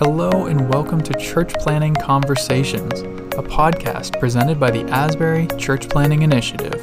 Hello and welcome to Church Planning Conversations, a podcast presented by the Asbury Church Planning Initiative.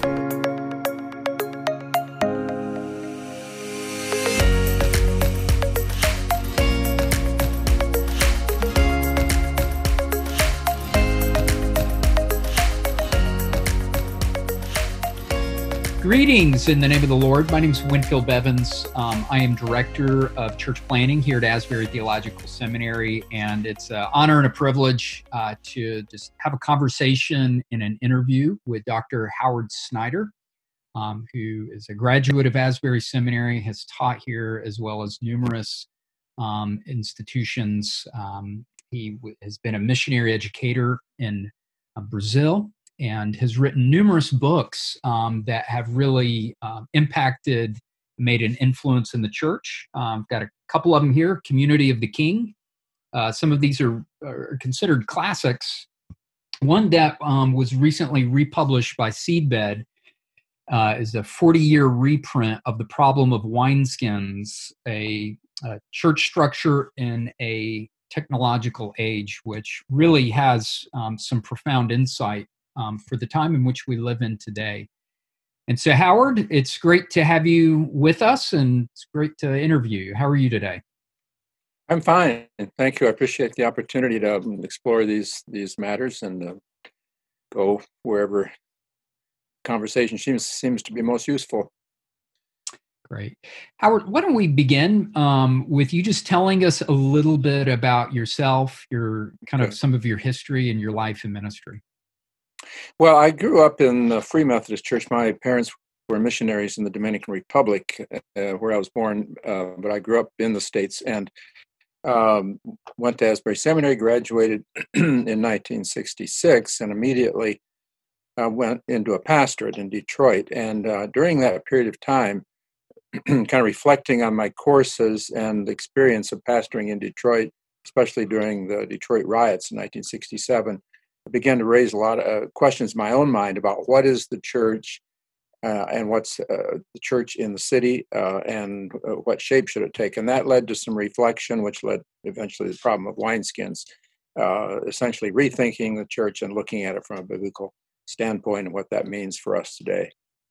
Greetings in the name of the Lord. My name is Winfield Bevins. I am Director of Church Planning here at Asbury Theological Seminary, and it's an honor and a privilege to just have a conversation in an interview with Dr. Howard Snyder, who is a graduate of Asbury Seminary, has taught here as well as numerous institutions. He has been a missionary educator in Brazil, and has written numerous books that have really impacted, made an influence in the church. I've got a couple of them here, Community of the King. Some of these are considered classics. One that was recently republished by Seedbed is a 40-year reprint of The Problem of Wineskins, a church structure in a technological age, which really has some profound insight for the time in which we live in today. And so, Howard, it's great to have you with us, and it's great to interview you. How are you today? I'm fine. Thank you. I appreciate the opportunity to explore these matters and go wherever conversation seems to be most useful. Great. Howard, why don't we begin with you just telling us a little bit about yourself, your kind of some of your history and your life and ministry. Well, I grew up in the Free Methodist Church. My parents were missionaries in the Dominican Republic, where I was born, but I grew up in the States and went to Asbury Seminary, graduated in 1966, and immediately went into a pastorate in Detroit. And during that period of time, kind of reflecting on my courses and the experience of pastoring in Detroit, especially during the Detroit riots in 1967, I began to raise a lot of questions in my own mind about what is the church and what's the church in the city and what shape should it take. And that led to some reflection, which led eventually to the problem of wineskins, essentially rethinking the church and looking at it from a biblical standpoint and what that means for us today.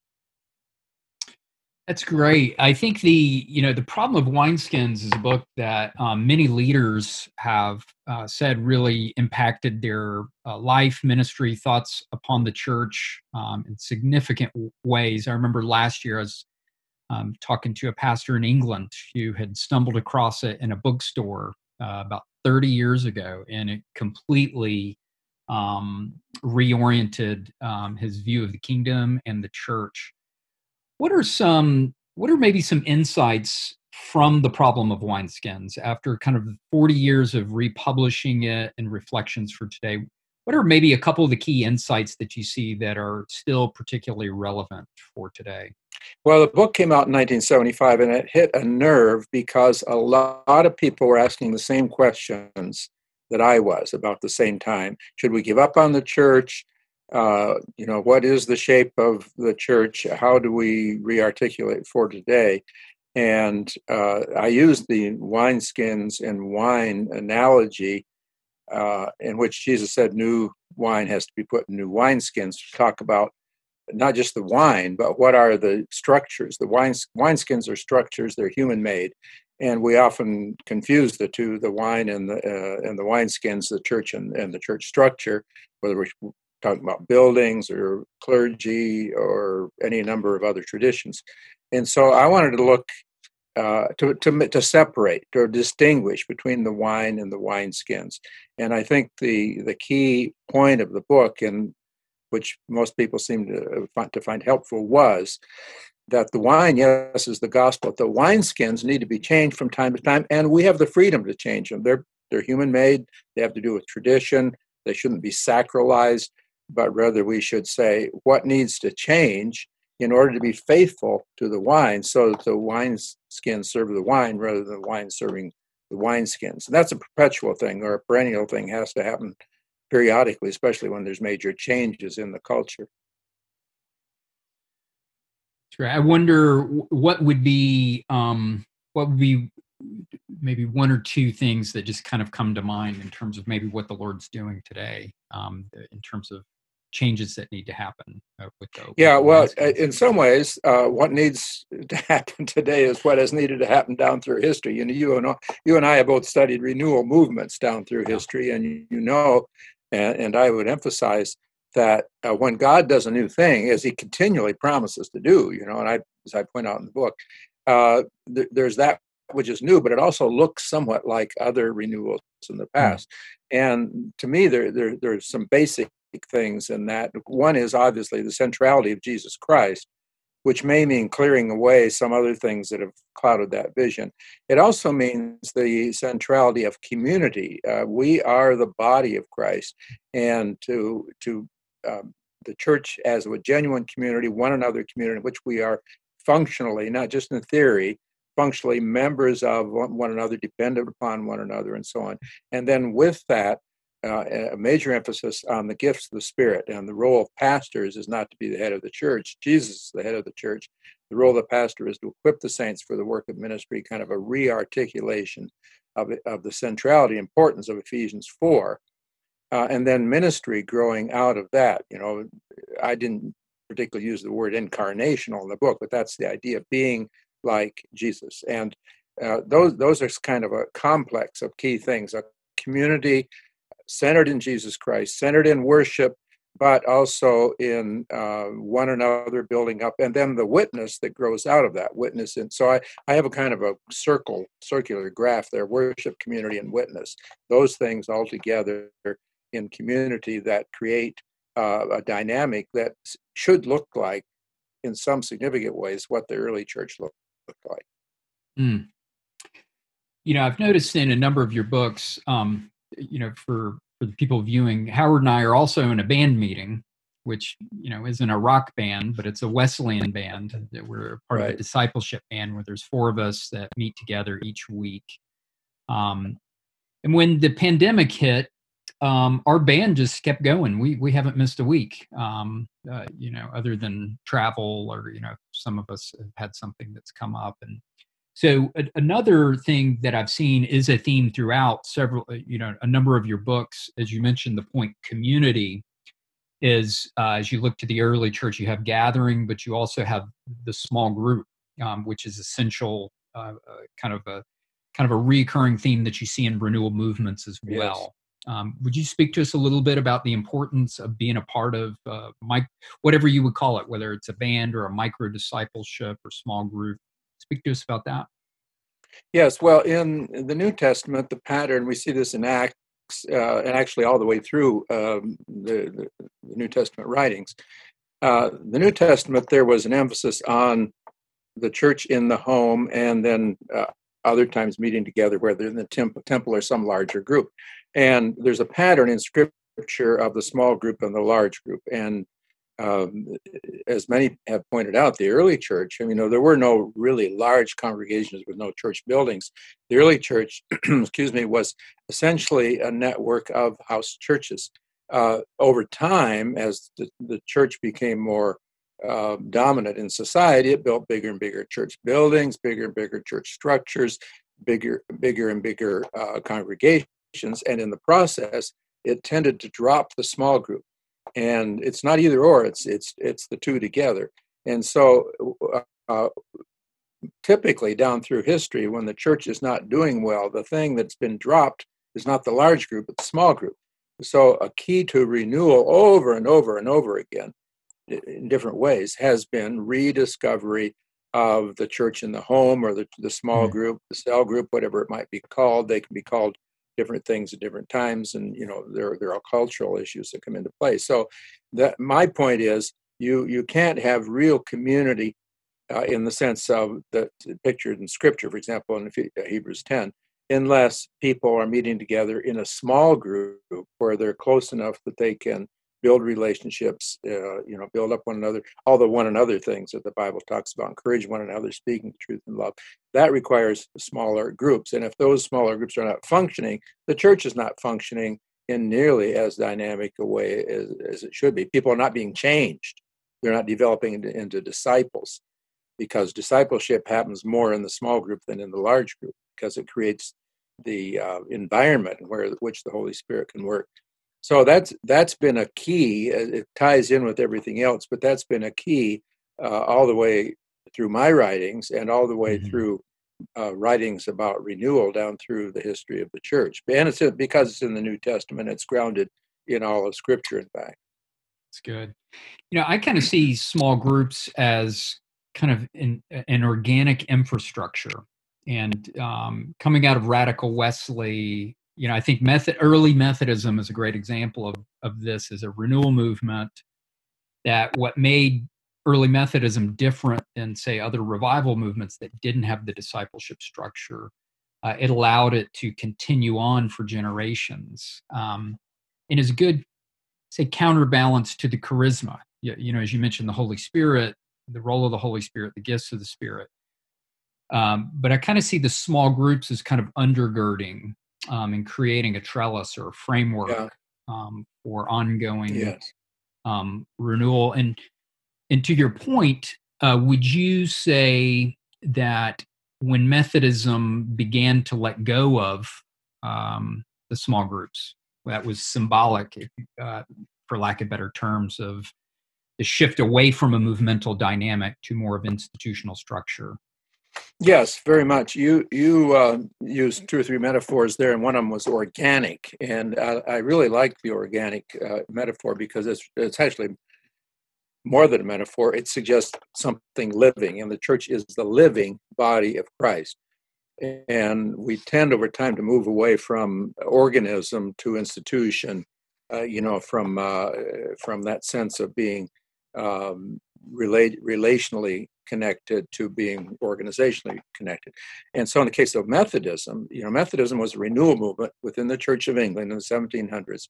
That's great. I think The Problem of Wineskins is a book that many leaders have said really impacted their life, ministry, thoughts upon the church in significant ways. I remember last year I was talking to a pastor in England who had stumbled across it in a bookstore about 30 years ago, and it completely reoriented his view of the kingdom and the church. What are maybe some insights from The Problem of Wineskins after kind of 40 years of republishing it and reflections for today? What are maybe a couple of the key insights that you see that are still particularly relevant for today? Well, the book came out in 1975, and it hit a nerve because a lot of people were asking the same questions that I was about the same time. Should we give up on the church? What is the shape of the church? How do we re-articulate for today? And I used the wineskins and wine analogy in which Jesus said new wine has to be put in new wineskins to talk about not just the wine, but what are the structures. The wineskins are structures, they're human-made. And we often confuse the two, the wine and the wineskins, the church and the church structure, whether we're talking about buildings or clergy or any number of other traditions. And so I wanted to look to separate or distinguish between the wine and the wineskins. And I think the key point of the book, and which most people seem to find helpful, was that the wine, yes, is the gospel. The wineskins need to be changed from time to time, and we have the freedom to change them. They're human-made. They have to do with tradition. They shouldn't be sacralized, but rather we should say what needs to change in order to be faithful to the wine, so that the wineskins serve the wine rather than the wine serving the wineskins. And that's a perpetual thing, or a perennial thing, has to happen periodically, especially when there's major changes in the culture. Sure. I wonder what would be maybe one or two things that just kind of come to mind in terms of maybe what the Lord's doing today, in terms of changes that need to happen with the Yeah, well, landscape. in some ways, what needs to happen today is what has needed to happen down through history. You and I have both studied renewal movements down through Yeah. history, and and I would emphasize that when God does a new thing, as He continually promises to do, and as I point out in the book, there's that which is new, but it also looks somewhat like other renewals in the Mm. past. And to me, there's some basic things in that. One is obviously the centrality of Jesus Christ, which may mean clearing away some other things that have clouded that vision. It also means the centrality of community. We are the body of Christ, and to the church as a genuine community, one another community, in which we are functionally, not just in theory, functionally members of one another, dependent upon one another, and so on. And then with that, a major emphasis on the gifts of the Spirit, and the role of pastors is not to be the head of the church. Jesus is the head of the church. The role of the pastor is to equip the saints for the work of ministry, kind of a re-articulation of the centrality, importance of Ephesians 4. And then ministry growing out of that. I didn't particularly use the word incarnational in the book, but that's the idea of being like Jesus. And those are kind of a complex of key things: a community centered in Jesus Christ, centered in worship, but also in one another building up, and then the witness that grows out of that witness. And so I have a kind of a circular graph there: worship, community, and witness. Those things all together in community that create a dynamic that should look like, in some significant ways, what the early church looked like. Mm. I've noticed in a number of your books, for the people viewing, Howard and I are also in a band meeting, which, isn't a rock band, but it's a Wesleyan band. We're part of a discipleship band where there's 4 of us that meet together each week. And when the pandemic hit, our band just kept going. We haven't missed a week, other than travel, or, some of us have had something that's come up. And so another thing that I've seen is a theme throughout a number of your books. As you mentioned, the point community is, as you look to the early church, you have gathering, but you also have the small group, which is essential, kind of a recurring theme that you see in renewal movements as well. Yes. Would you speak to us a little bit about the importance of being a part of whatever you would call it, whether it's a band or a micro discipleship or small group? Speak to us about that. Yes, well, in the New Testament, the pattern, we see this in Acts, and actually all the way through the New Testament writings. The New Testament, there was an emphasis on the church in the home, and then other times meeting together, whether in the temple or some larger group. And there's a pattern in Scripture of the small group and the large group. And as many have pointed out, the early church, there were no really large congregations with no church buildings. The early church, was essentially a network of house churches. Over time, as the church became more dominant in society, it built bigger and bigger church buildings, bigger and bigger church structures, bigger and bigger congregations. And in the process, it tended to drop the small group. And it's not either or, it's the two together. And so typically down through history, when the church is not doing well, the thing that's been dropped is not the large group, but the small group. So a key to renewal over and over and over again in different ways has been rediscovery of the church in the home, or the small group, the cell group, whatever it might be called. They can be called different things at different times, and there are cultural issues that come into play. So that my point is, you can't have real community in the sense of the pictured in Scripture, for example, in Hebrews 10, unless people are meeting together in a small group where they're close enough that they can build relationships, build up one another, all the one another things that the Bible talks about, encourage one another, speaking the truth in love. That requires smaller groups. And if those smaller groups are not functioning, the church is not functioning in nearly as dynamic a way as it should be. People are not being changed. They're not developing into disciples, because discipleship happens more in the small group than in the large group. because it creates the environment which the Holy Spirit can work. So that's been a key. It ties in with everything else, but that's been a key all the way through my writings and all the way through writings about renewal down through the history of the church. And it's because it's in the New Testament, it's grounded in all of Scripture, in fact. That's good. I kind of see small groups as kind of an organic infrastructure. And coming out of Radical Wesley, I think early Methodism is a great example of this as a renewal movement. That what made early Methodism different than, say, other revival movements that didn't have the discipleship structure, it allowed it to continue on for generations, and is a good, say, counterbalance to the charisma. As you mentioned, the Holy Spirit, the role of the Holy Spirit, the gifts of the Spirit. But I kind of see the small groups as kind of undergirding and creating a trellis or a framework for ongoing renewal. And to your point, would you say that when Methodism began to let go of the small groups, that was symbolic, for lack of better terms, of the shift away from a movemental dynamic to more of institutional structure? Yes, very much. You used 2 or 3 metaphors there, and one of them was organic. And I really like the organic metaphor because it's actually more than a metaphor. It suggests something living, and the church is the living body of Christ. And we tend over time to move away from organism to institution, from that sense of being relationally connected to being organizationally connected. And so in the case of Methodism, Methodism was a renewal movement within the Church of England in the 1700s.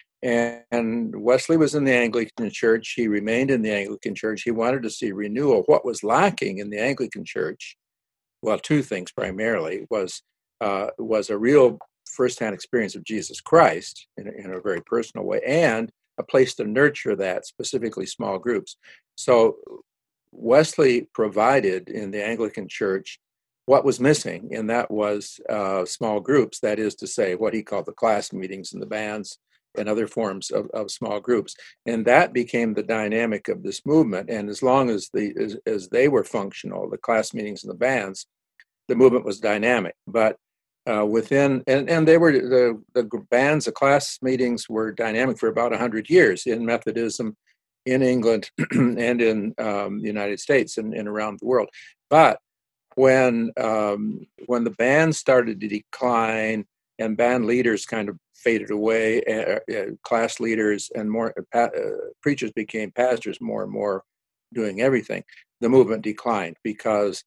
And Wesley was in the Anglican Church. He remained in the Anglican Church. He wanted to see renewal. What was lacking in the Anglican Church, well, 2 things primarily, was a real firsthand experience of Jesus Christ in a very personal way, and a place to nurture that, specifically small groups. So Wesley provided in the Anglican Church what was missing, and that was small groups. That is to say, what he called the class meetings and the bands and other forms of small groups. And that became the dynamic of this movement. And as long as they were functional, the class meetings and the bands, the movement was dynamic. But within, and they were, the bands, the class meetings were dynamic for about 100 years in Methodism, in England, and in the United States and around the world. But when the bands started to decline and band leaders kind of faded away, class leaders and more preachers became pastors more and more doing everything, the movement declined because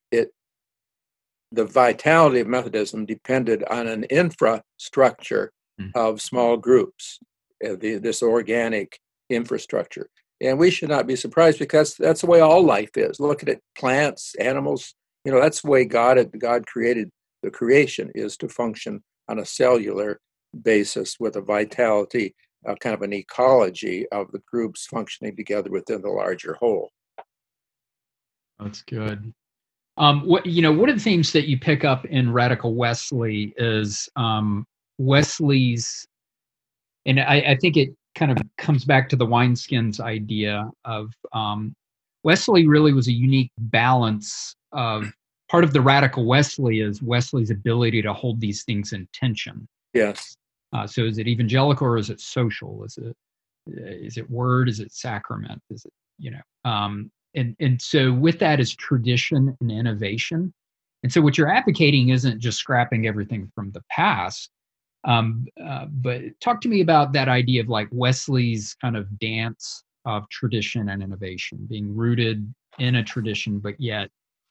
the vitality of Methodism depended on an infrastructure of small groups, this organic infrastructure. And we should not be surprised because that's the way all life is. Look at it, plants, animals, that's the way God created the creation, is to function on a cellular basis with a vitality, kind of an ecology of the groups functioning together within the larger whole. That's good. One of the themes that you pick up in Radical Wesley is Wesley's, and I think it kind of comes back to the wineskins idea of Wesley really was a unique balance of part of the Radical Wesley is Wesley's ability to hold these things in tension. Yes. So is it evangelical or is it social? Is it word? Is it sacrament? Is it, and so with that is tradition and innovation. And so what you're advocating isn't just scrapping everything from the past, but talk to me about that idea of like Wesley's kind of dance of tradition and innovation, being rooted in a tradition, but yet,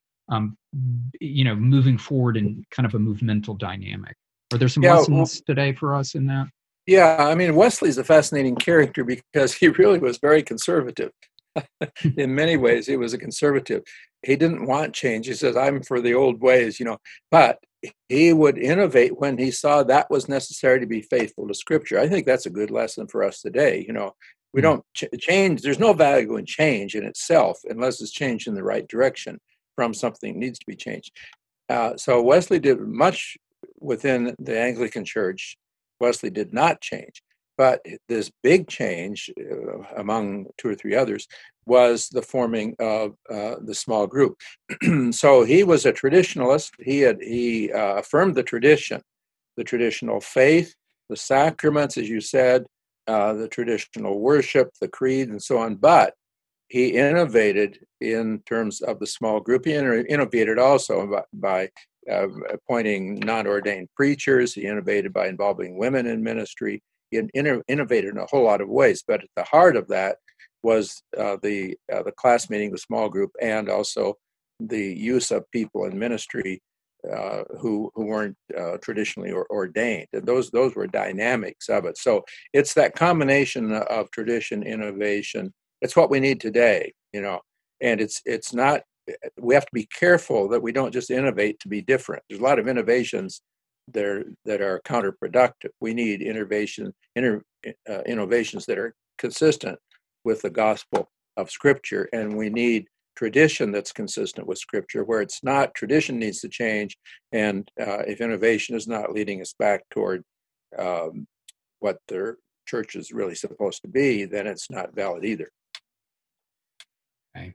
moving forward in kind of a movemental dynamic. Are there some lessons today for us in that? Yeah, I mean, Wesley's a fascinating character because he really was very conservative. In many ways, he was a conservative. He didn't want change. He says, I'm for the old ways, but he would innovate when he saw that was necessary to be faithful to Scripture. I think that's a good lesson for us today. We don't change. There's no value in change in itself unless it's changed in the right direction from something that needs to be changed. So Wesley did much within the Anglican Church. Wesley did not change. But this big change, among two or three others, was the forming of the small group. So he was a traditionalist. He affirmed the tradition, the traditional faith, the sacraments, as you said, the traditional worship, the creed, and so on. But he innovated in terms of the small group. He innovated also by appointing non-ordained preachers. He innovated by involving women in ministry. He innovated in a whole lot of ways. But at the heart of that was the class meeting, the small group, and also the use of people in ministry who weren't traditionally ordained. And those were dynamics of it. So it's that combination of tradition, innovation. It's what we need today, and it's not, we have to be careful that we don't just innovate to be different. There's a lot of innovations there that are counterproductive. We need innovations that are consistent with the gospel of Scripture, and we need tradition that's consistent with Scripture. Where it's not, tradition needs to change, and if innovation is not leading us back toward what the church is really supposed to be, then it's not valid either. Okay.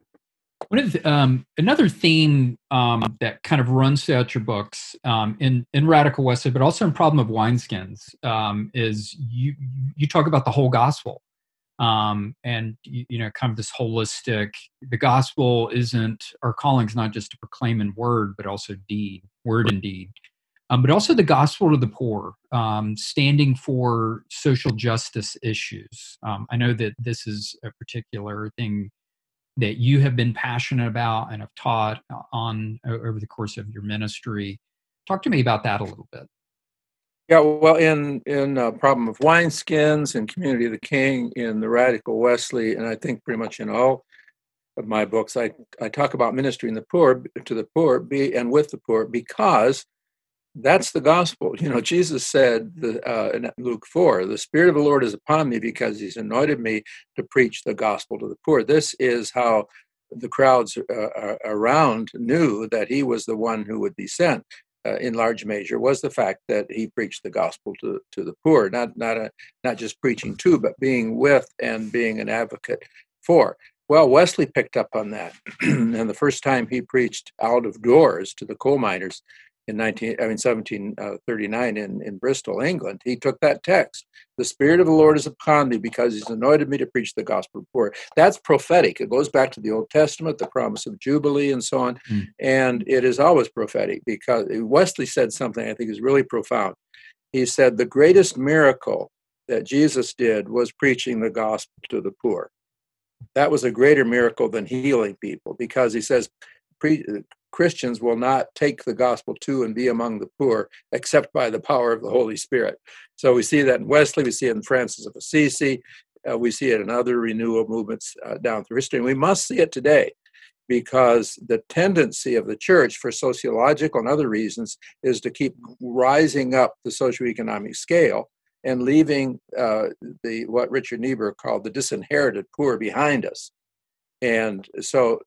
Another theme that kind of runs throughout your books in Radical Wesley, but also in Problem of Wineskins, is you talk about the whole gospel, and kind of this holistic. The gospel isn't, our calling is not just to proclaim in word, but also deed, word and deed. But also the gospel to the poor, standing for social justice issues. I know that this is a particular thing that you have been passionate about and have taught on over the course of your ministry. Talk to me about that a little bit. Yeah, well, in Problem of Wineskins, in Community of the King, in the Radical Wesley, and I think pretty much in all of my books, I talk about ministering the poor to the poor, and with the poor, because that's the gospel. Jesus said in Luke 4, "The Spirit of the Lord is upon me because He's anointed me to preach the gospel to the poor." This is how the crowds around knew that He was the one who would be sent. In large measure, was the fact that He preached the gospel to the poor, not just preaching to, but being with and being an advocate for. Well, Wesley picked up on that, and the first time he preached out of doors to the coal miners in 1739 in Bristol, England, he took that text. "The Spirit of the Lord is upon me because He's anointed me to preach the gospel to the poor." That's prophetic. It goes back to the Old Testament, the promise of Jubilee and so on. And it is always prophetic, because Wesley said something I think is really profound. He said the greatest miracle that Jesus did was preaching the gospel to the poor. That was a greater miracle than healing people, because he says Christians will not take the gospel to and be among the poor except by the power of the Holy Spirit. So we see that in Wesley, we see it in Francis of Assisi, we see it in other renewal movements down through history. And we must see it today, because the tendency of the church, for sociological and other reasons, is to keep rising up the socioeconomic scale and leaving what Richard Niebuhr called the disinherited poor behind us. And so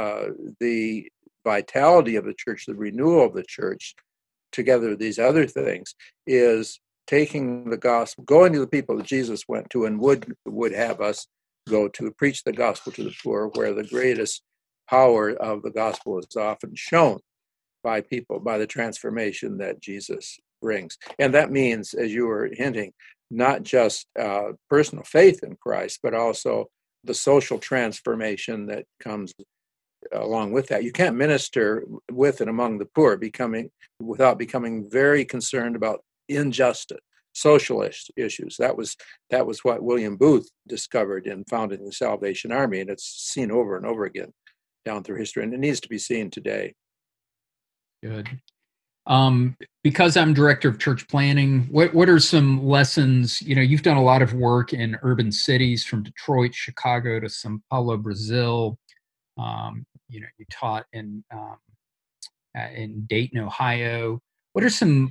the vitality of the church, the renewal of the church, together with these other things, is taking the gospel, going to the people that Jesus went to and would have us go to, preach the gospel to the poor, where the greatest power of the gospel is often shown by people, by the transformation that Jesus brings. And that means, as you were hinting, not just personal faith in Christ, but also the social transformation that comes along with that. You can't minister with and among the poor without becoming very concerned about injustice, socialist issues. That was what William Booth discovered in founding the Salvation Army, and it's seen over and over again down through history, and it needs to be seen today. Good. Because I'm director of church planning, what are some lessons? You've done a lot of work in urban cities, from Detroit, Chicago to São Paulo, Brazil. You taught in Dayton, Ohio. What are some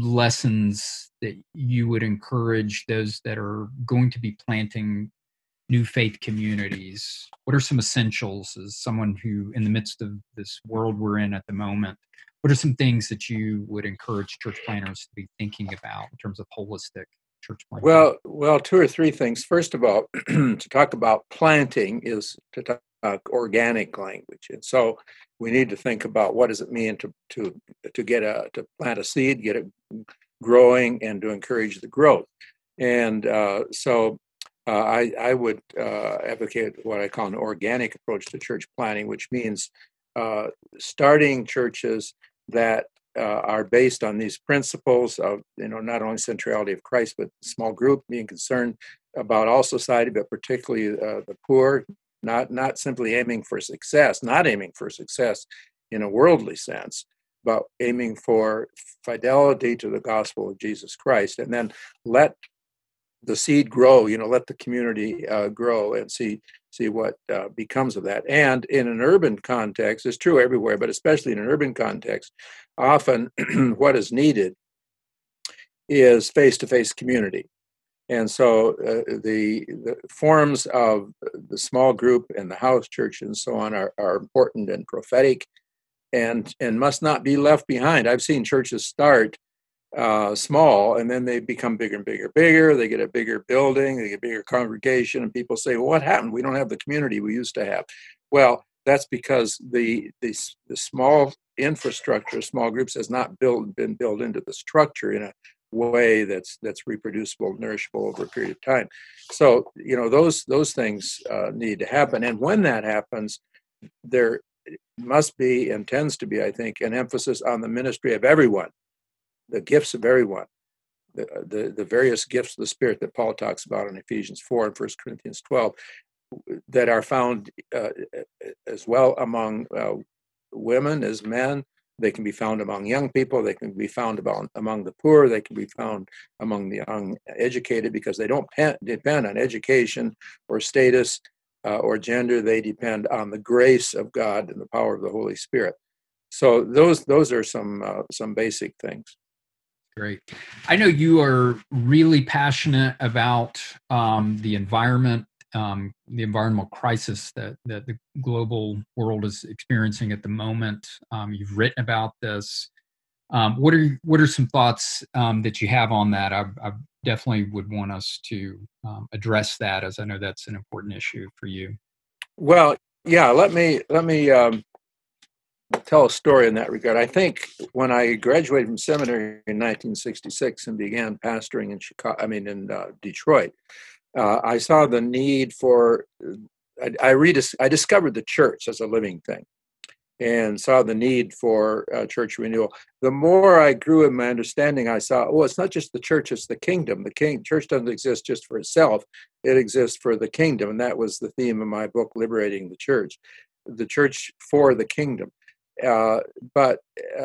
lessons that you would encourage those that are going to be planting new faith communities? What are some essentials as someone who, in the midst of this world we're in at the moment, what are some things that you would encourage church planners to be thinking about in terms of holistic church planting? Well, two or three things. First of all, to talk about planting is to talk organic language, and so we need to think about what does it mean to plant a seed, get it growing, and to encourage the growth. And I would advocate what I call an organic approach to church planting, which means starting churches that are based on these principles of, not only centrality of Christ, but small group, being concerned about all society, but particularly the poor, not simply aiming for success, not aiming for success in a worldly sense, but aiming for fidelity to the gospel of Jesus Christ, and then let the seed grow, let the community grow and see what becomes of that. And in an urban context, it's true everywhere, but especially in an urban context, often what is needed is face-to-face community. And so the forms of the small group and the house church and so on are important and prophetic and must not be left behind. I've seen churches start small, and then they become bigger and bigger. They get a bigger building, they get a bigger congregation, and people say, well, what happened? We don't have the community we used to have. Well, that's because the small infrastructure, small groups, has not been built into the structure in a way that's reproducible, nourishable over a period of time. So, those things need to happen. And when that happens, there must be and tends to be, I think, an emphasis on the ministry of everyone, the gifts of everyone, the various gifts of the Spirit that Paul talks about in Ephesians 4 and 1 Corinthians 12, that are found as well among women as men. They can be found among young people. They can be found among the poor. They can be found among the uneducated, because they don't depend on education or status or gender. They depend on the grace of God and the power of the Holy Spirit. So those are some basic things. Great. I know you are really passionate about the environment, the environmental crisis that the global world is experiencing at the moment. You've written about this. What are some thoughts that you have on that? I definitely would want us to address that, as I know that's an important issue for you. Well, yeah. Let me tell a story in that regard. I think when I graduated from seminary in 1966 and began pastoring in Detroit, I saw the need for. I discovered the church as a living thing, and saw the need for church renewal. The more I grew in my understanding, I saw, it's not just the church; it's the kingdom. The church doesn't exist just for itself; it exists for the kingdom, and that was the theme of my book, Liberating the Church for the kingdom. But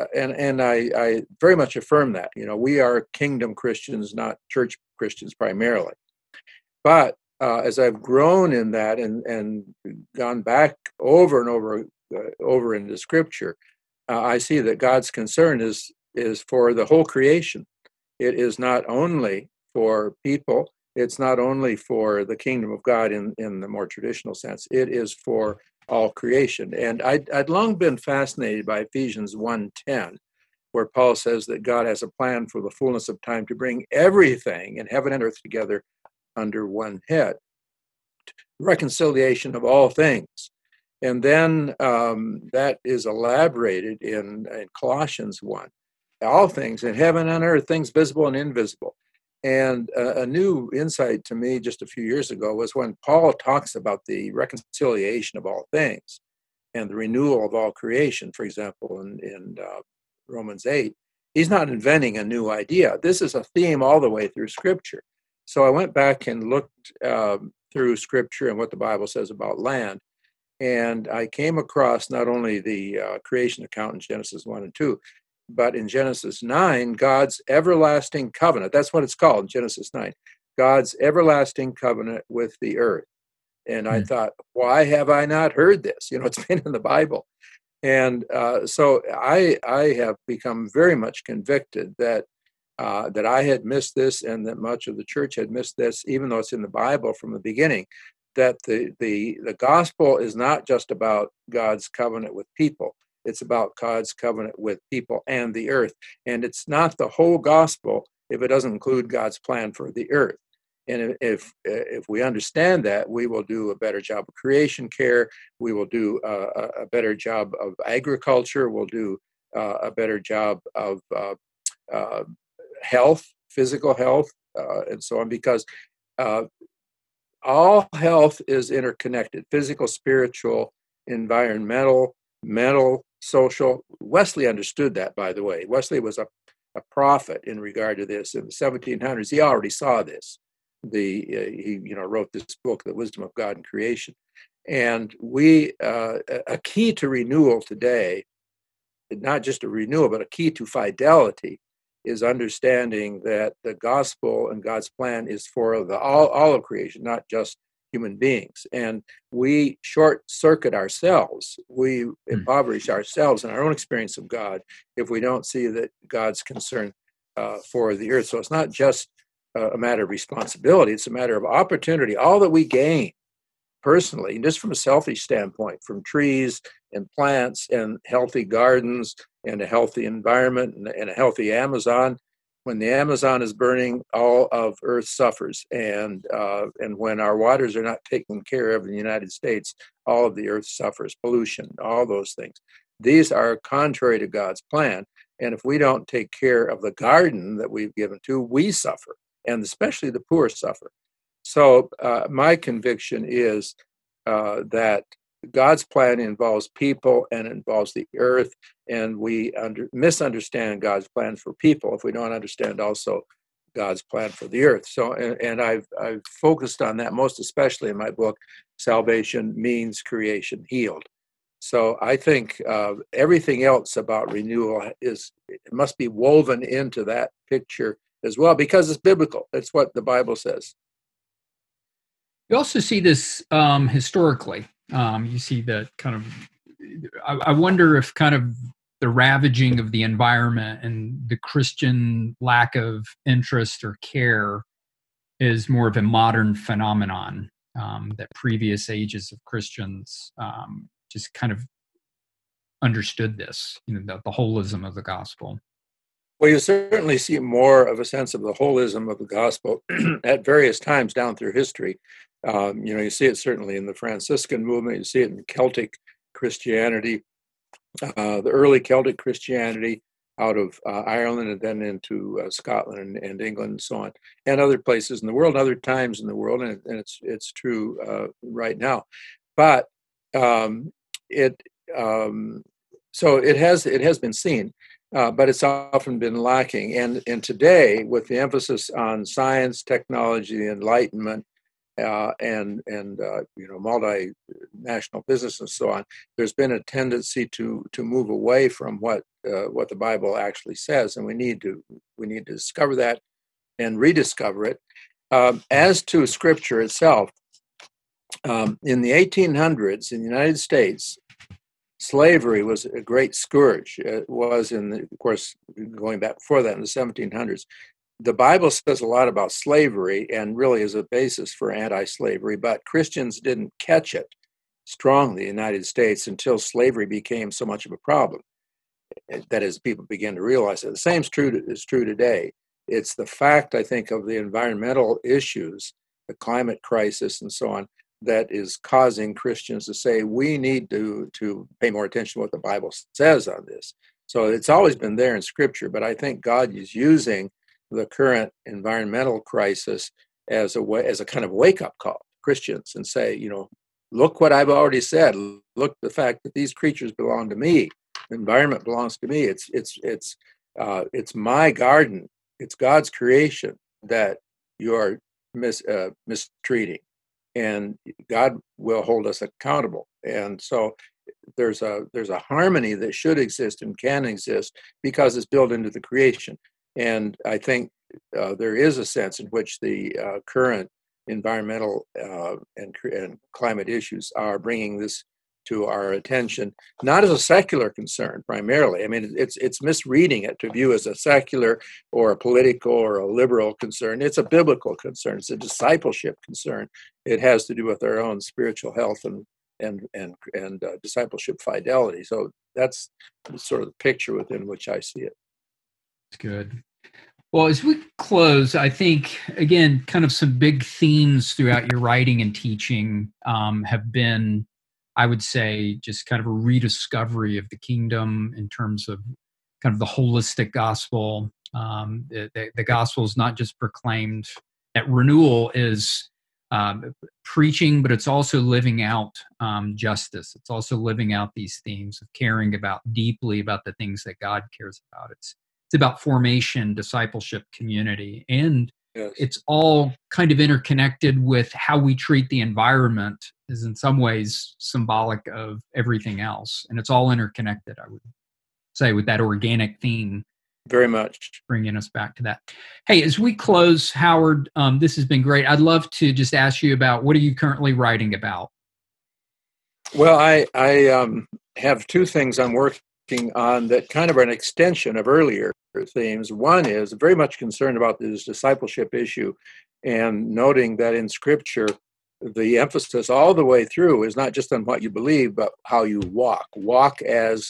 I very much affirm that. We are kingdom Christians, not church Christians primarily. But as I've grown in that and gone back over and over into Scripture, I see that God's concern is for the whole creation. It is not only for people. It's not only for the kingdom of God in the more traditional sense. It is for all creation. And I'd long been fascinated by Ephesians 1:10, where Paul says that God has a plan for the fullness of time to bring everything in heaven and earth together under one head. Reconciliation of all things. And then that is elaborated in Colossians 1. All things in heaven and earth, things visible and invisible. And a new insight to me just a few years ago was when Paul talks about the reconciliation of all things and the renewal of all creation, for example, in Romans 8. He's not inventing a new idea. This is a theme all the way through Scripture. So I went back and looked through Scripture and what the Bible says about land. And I came across not only the creation account in Genesis 1 and 2, but in Genesis 9, God's everlasting covenant. That's what it's called, Genesis 9. God's everlasting covenant with the earth. And I thought, why have I not heard this? It's been in the Bible. And so I have become very much convicted that I had missed this, and that much of the church had missed this, even though it's in the Bible from the beginning, that the gospel is not just about God's covenant with people. It's about God's covenant with people and the earth. And it's not the whole gospel if it doesn't include God's plan for the earth. And if we understand that, we will do a better job of creation care. We will do a better job of agriculture. We'll do a better job of health, physical health, and so on, because all health is interconnected: physical, spiritual, environmental, mental, social. Wesley understood that, by the way. Wesley was a prophet in regard to this. In the 1700s, he already saw this. He wrote this book, The Wisdom of God in Creation. And a key to renewal today, not just a renewal, but a key to fidelity, is understanding that the gospel and God's plan is for all of creation, not just human beings. And we short circuit ourselves. We impoverish ourselves in our own experience of God if we don't see that God's concern for the earth. So it's not just a matter of responsibility, it's a matter of opportunity. All that we gain personally, and just from a selfish standpoint, from trees and plants and healthy gardens and a healthy environment and a healthy Amazon. When the Amazon is burning, all of Earth suffers. And when our waters are not taken care of in the United States, all of the Earth suffers. Pollution, all those things. These are contrary to God's plan. And if we don't take care of the garden that we've given to, we suffer. And especially the poor suffer. So my conviction is that God's plan involves people and involves the earth, and we misunderstand God's plan for people if we don't understand also God's plan for the earth. So, and I've focused on that most especially in my book, Salvation Means Creation Healed. So I think everything else about renewal it must be woven into that picture as well, because it's biblical. It's what the Bible says. You also see this historically. You see that kind of, I wonder if kind of the ravaging of the environment and the Christian lack of interest or care is more of a modern phenomenon, that previous ages of Christians just kind of understood this, the holism of the gospel. Well, you certainly see more of a sense of the holism of the gospel at various times down through history. You see it certainly in the Franciscan movement. You see it in Celtic Christianity, the early Celtic Christianity out of Ireland and then into Scotland and England and so on, and other places in the world, other times in the world, and it's true right now. But so it has been seen. But it's often been lacking. And today, with the emphasis on science, technology, the Enlightenment, and multinational business and so on, there's been a tendency to move away from what the Bible actually says, and we need to discover that and rediscover it. As to Scripture itself, in the 1800s in the United States, slavery was a great scourge. It was, of course, going back before that in the 1700s. The Bible says a lot about slavery and really is a basis for anti-slavery, but Christians didn't catch it strongly in the United States until slavery became so much of a problem. That is, people began to realize it. The same is true today. It's the fact, I think, of the environmental issues, the climate crisis and so on, that is causing Christians to say, we need to pay more attention to what the Bible says on this. So it's always been there in Scripture, but I think God is using the current environmental crisis as a kind of wake-up call to Christians and say, look what I've already said. Look, the fact that these creatures belong to me. The environment belongs to me. It's my garden. It's God's creation that you are mistreating. And God will hold us accountable. And so there's a harmony that should exist and can exist because it's built into the creation. And I think there is a sense in which the current environmental and climate issues are bringing this to our attention, not as a secular concern primarily. I mean, it's misreading it to view as a secular or a political or a liberal concern. It's a biblical concern. It's a discipleship concern. It has to do with our own spiritual health and discipleship fidelity. So that's sort of the picture within which I see it. That's good. Well, as we close, I think, again, kind of some big themes throughout your writing and teaching have been, I would say, just kind of a rediscovery of the kingdom in terms of kind of the holistic gospel. The gospel is not just proclaimed at renewal is preaching, but it's also living out justice. It's also living out these themes of caring deeply about the things that God cares about. It's about formation, discipleship, community, and yes. It's all kind of interconnected with how we treat the environment is in some ways symbolic of everything else. And it's all interconnected, I would say, with that organic theme. Very much. Bringing us back to that. Hey, as we close, Howard, this has been great. I'd love to just ask you about what are you currently writing about? Well, I have two things I'm working on that kind of are an extension of earlier themes. One is very much concerned about this discipleship issue and noting that in Scripture, the emphasis all the way through is not just on what you believe, but how you walk. Walk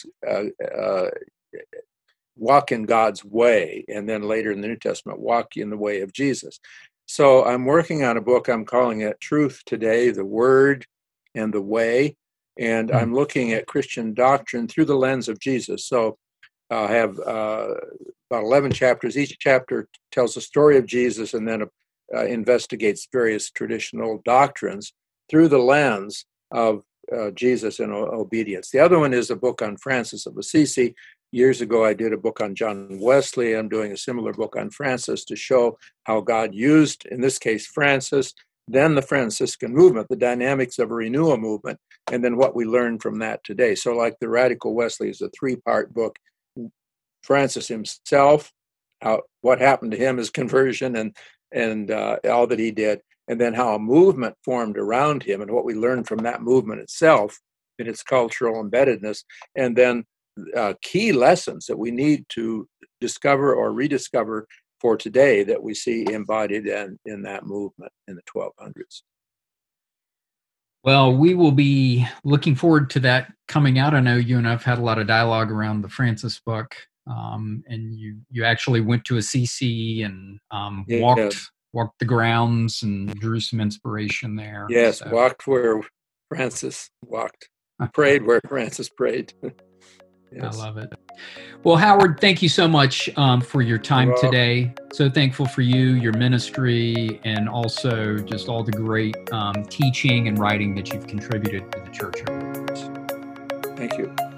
in God's way. And then later in the New Testament, walk in the way of Jesus. So I'm working on a book, I'm calling it Truth Today, the Word and the Way. And I'm looking at Christian doctrine through the lens of Jesus. So I have about 11 chapters. Each chapter tells the story of Jesus and then investigates various traditional doctrines through the lens of Jesus and obedience. The other one is a book on Francis of Assisi. Years ago, I did a book on John Wesley. I'm doing a similar book on Francis to show how God used, in this case, Francis, then the Franciscan movement, the dynamics of a renewal movement, and then what we learn from that today. So like the Radical Wesley is a 3-part book. Francis himself, what happened to him, his conversion and all that he did, and then how a movement formed around him and what we learned from that movement itself in its cultural embeddedness, and then key lessons that we need to discover or rediscover for today that we see embodied in that movement in the 1200s. Well, we will be looking forward to that coming out. I know you and I've had a lot of dialogue around the Francis book, and you actually went to Assisi and walked the grounds and drew some inspiration there. Yes, so. Walked where Francis walked, prayed where Francis prayed. Yes. I love it. Well, Howard, thank you so much for your time today. So thankful for you, your ministry, and also just all the great teaching and writing that you've contributed to the church over the years. Thank you.